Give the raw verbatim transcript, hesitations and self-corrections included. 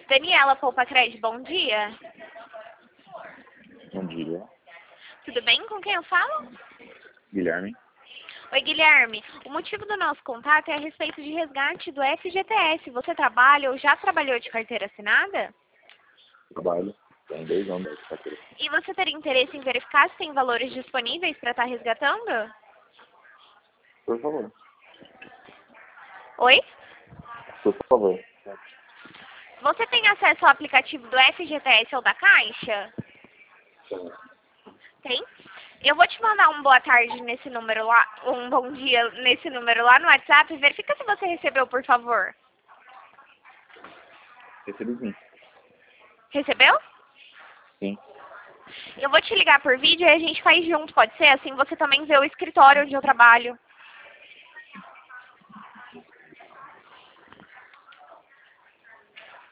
Daniela Poupa Crédito, bom dia. Bom dia. Tudo bem? Com quem eu falo? Guilherme. Oi, Guilherme. O motivo do nosso contato é a respeito de resgate do F G T S. Você trabalha ou já trabalhou de carteira assinada? Trabalho. Tem dois anos de carteira. E você teria interesse em verificar se tem valores disponíveis para estar resgatando? Por favor. Oi? Por favor. Você tem acesso ao aplicativo do F G T S ou da Caixa? Sim. Tem? Eu vou te mandar um boa tarde nesse número lá, um bom dia nesse número lá no WhatsApp. Verifica se você recebeu, por favor. Recebi sim. Recebeu? Sim. Eu vou te ligar por vídeo e a gente faz junto, pode ser? Assim você também vê o escritório onde eu trabalho.